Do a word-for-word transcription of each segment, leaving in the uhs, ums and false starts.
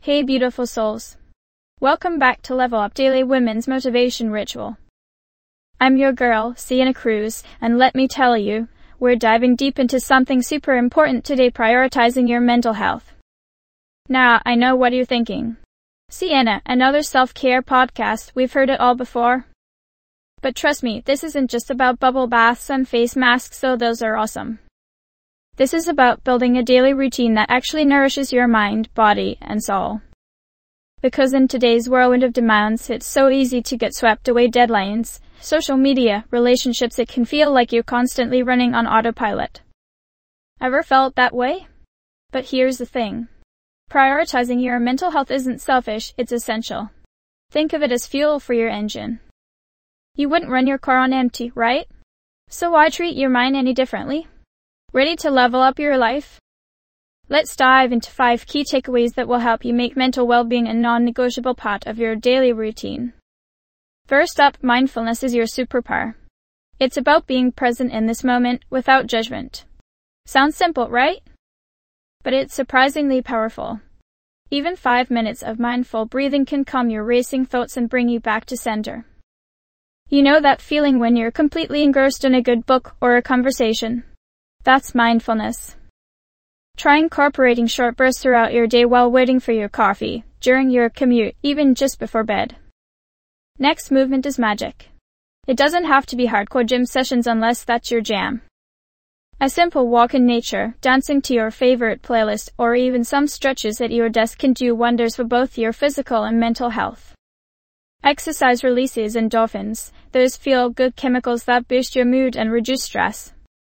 Hey beautiful souls. Welcome back to Level Up Daily Women's Motivation Ritual. I'm your girl, Sienna Cruz, and let me tell you, we're diving deep into something super important today, prioritizing your mental health. Now, I know what you're thinking. Sienna, another self-care podcast, we've heard it all before. But trust me, this isn't just about bubble baths and face masks, though those are awesome. This is about building a daily routine that actually nourishes your mind, body, and soul. Because in today's whirlwind of demands, it's so easy to get swept away deadlines, social media, relationships. It can feel like you're constantly running on autopilot. Ever felt that way? But here's the thing. Prioritizing your mental health isn't selfish, it's essential. Think of it as fuel for your engine. You wouldn't run your car on empty, right? So why treat your mind any differently? Ready to level up your life? Let's dive into five key takeaways that will help you make mental well-being a non-negotiable part of your daily routine. First up, mindfulness is your superpower. It's about being present in this moment without judgment. Sounds simple, right? But it's surprisingly powerful. Even five minutes of mindful breathing can calm your racing thoughts and bring you back to center. You know that feeling when you're completely engrossed in a good book or a conversation? That's mindfulness. Try incorporating short bursts throughout your day while waiting for your coffee, during your commute, even just before bed. Next, movement is magic. It doesn't have to be hardcore gym sessions unless that's your jam. A simple walk in nature, dancing to your favorite playlist, or even some stretches at your desk can do wonders for both your physical and mental health. Exercise releases endorphins, those feel-good chemicals that boost your mood and reduce stress.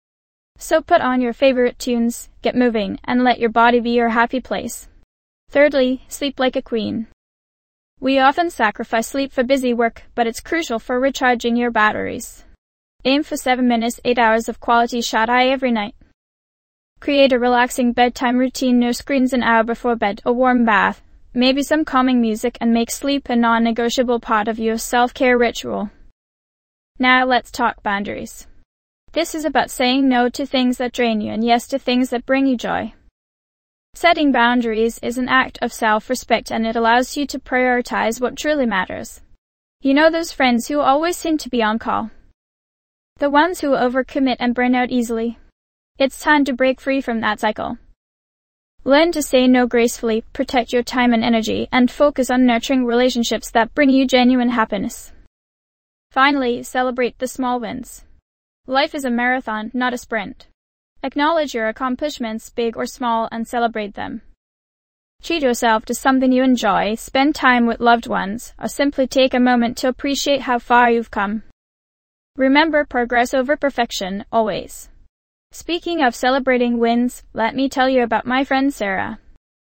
So put on your favorite tunes, get moving, and let your body be your happy place. Thirdly, sleep like a queen. We often sacrifice sleep for busy work, but it's crucial for recharging your batteries. Aim for seven minutes, eight hours of quality shut-eye every night. Create a relaxing bedtime routine, no screens an hour before bed, a warm bath, maybe some calming music, and make sleep a non-negotiable part of your self-care ritual. Now let's talk boundaries. This is about saying no to things that drain you and yes to things that bring you joy. Setting boundaries is an act of self-respect, and it allows you to prioritize what truly matters. You know those friends who always seem to be on call? The ones who overcommit and burn out easily? It's time to break free from that cycle. Learn to say no gracefully, protect your time and energy, and focus on nurturing relationships that bring you genuine happiness. Finally, celebrate the small wins. Life is a marathon, not a sprint. Acknowledge your accomplishments, big or small, and celebrate them. Treat yourself to something you enjoy, spend time with loved ones, or simply take a moment to appreciate how far you've come. Remember, progress over perfection, always. Speaking of celebrating wins, let me tell you about my friend Sarah.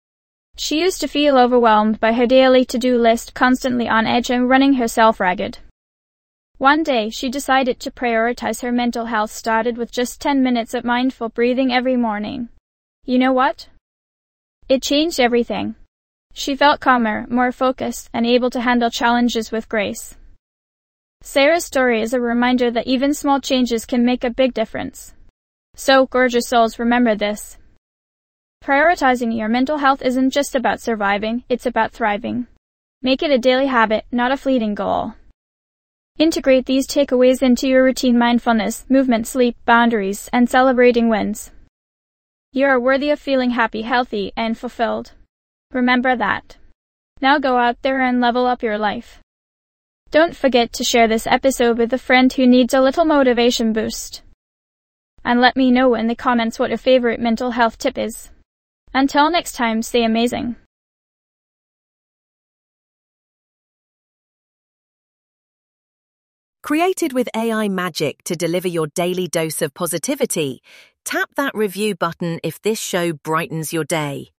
She used to feel overwhelmed by her daily to-do list, constantly on edge and running herself ragged. One day, she decided to prioritize her mental health, started with just ten minutes of mindful breathing every morning. You know what? It changed everything. She felt calmer, more focused, and able to handle challenges with grace. Sarah's story is a reminder that even small changes can make a big difference. So, gorgeous souls, remember this. Prioritizing your mental health isn't just about surviving, it's about thriving. Make it a daily habit, not a fleeting goal. Integrate these takeaways into your routine: mindfulness, movement, sleep, boundaries, and celebrating wins. You are worthy of feeling happy, healthy, and fulfilled. Remember that. Now go out there and level up your life. Don't forget to share this episode with a friend who needs a little motivation boost. And let me know in the comments what your favorite mental health tip is. Until next time, stay amazing. Created with A I magic to deliver your daily dose of positivity, tap that review button if this show brightens your day.